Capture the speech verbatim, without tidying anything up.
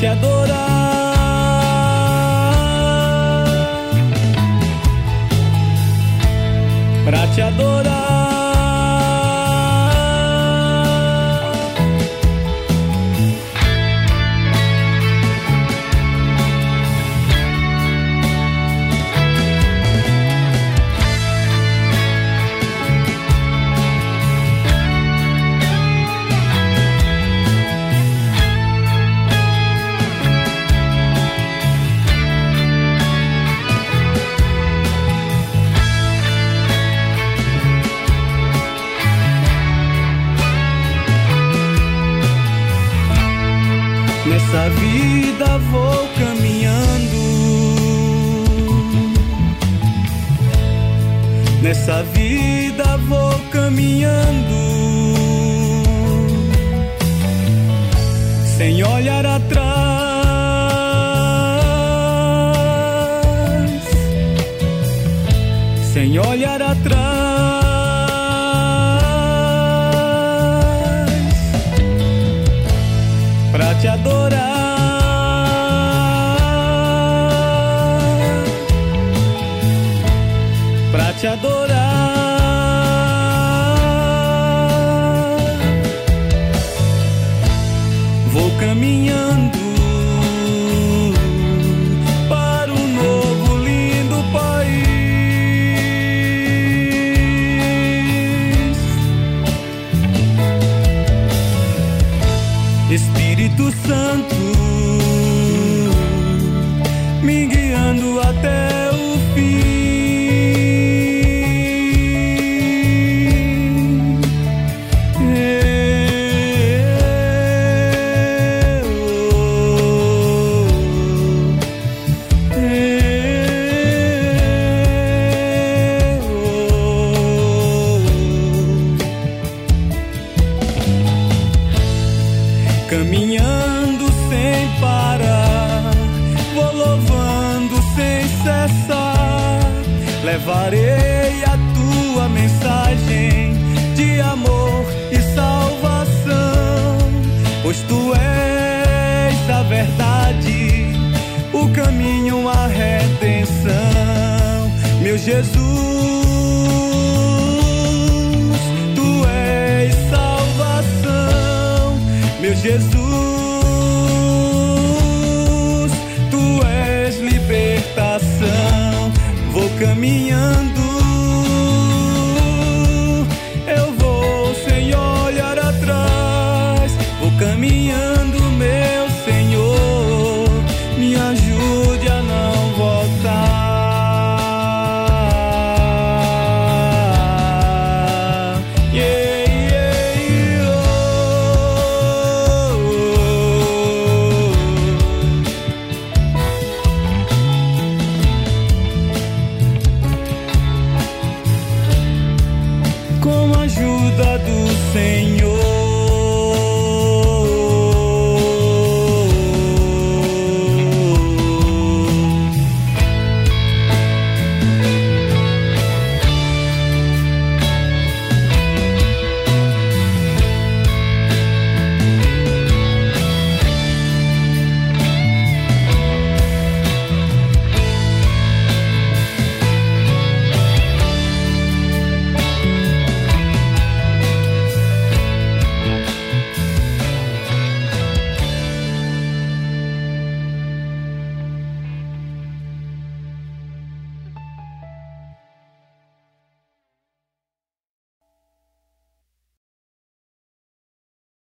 te adorar, pra te adorar. Nessa vida vou caminhando, nessa vida vou caminhando, sem olhar atrás, sem olhar atrás. Pra te adorar, pra te adorar, vou caminhando para um novo lindo país. Espírito Santo, me guiando até o fim. Caminhando sem parar, vou louvando sem cessar. Levarei a tua mensagem de amor e salvação, pois tu és a verdade, o caminho, a redenção. Meu Jesus, tu és salvação. Meu Jesus, tu és libertação. Vou caminhando